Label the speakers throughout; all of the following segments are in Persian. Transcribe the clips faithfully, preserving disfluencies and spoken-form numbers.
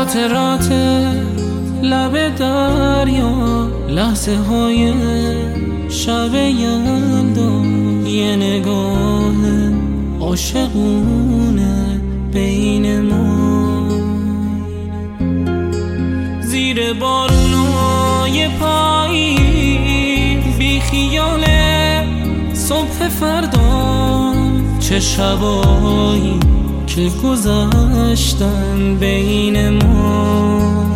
Speaker 1: خاطرات لب دریا، لحظه های شب یلدا، یه نگاه عاشقونه بین ما. زیر بارونای پایی بی خیال صبح فردا، چه شبایی که گذشتن بین ما.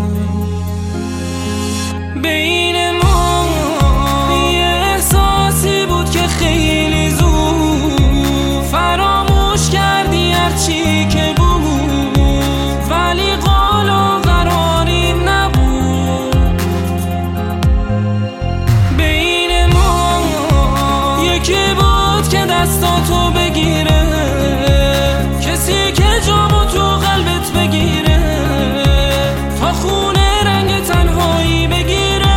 Speaker 1: بین ما یه احساسی بود که خیلی زود فراموش کردی هرچی که بود، ولی قول و قراری نبود. بین ما یکی بود که دستاتو بگیره، کسی که جامو تو قلبت بگیره، تا خونه رنگ تنهایی بگیره.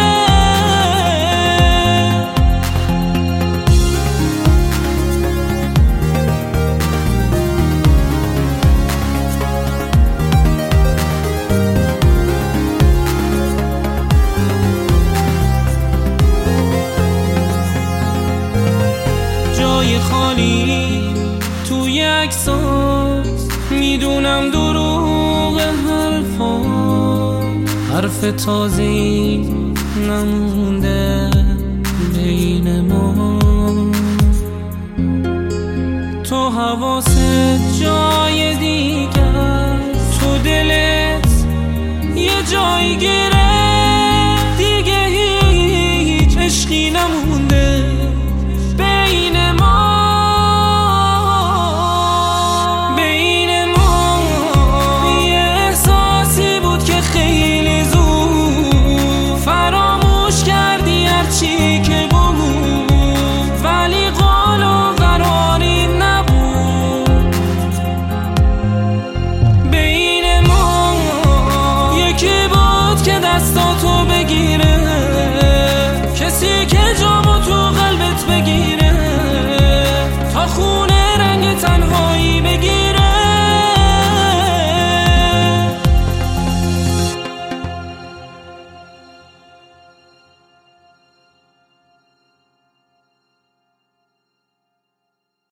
Speaker 1: جای خالی توی عکسات، میدونم دروغ حرفا، حرف تازه‌ای نمونده بین ما. تو حواست جای دیگر، تو دلت یه جایی گیره، دیگه هیچ عشقی نمونده.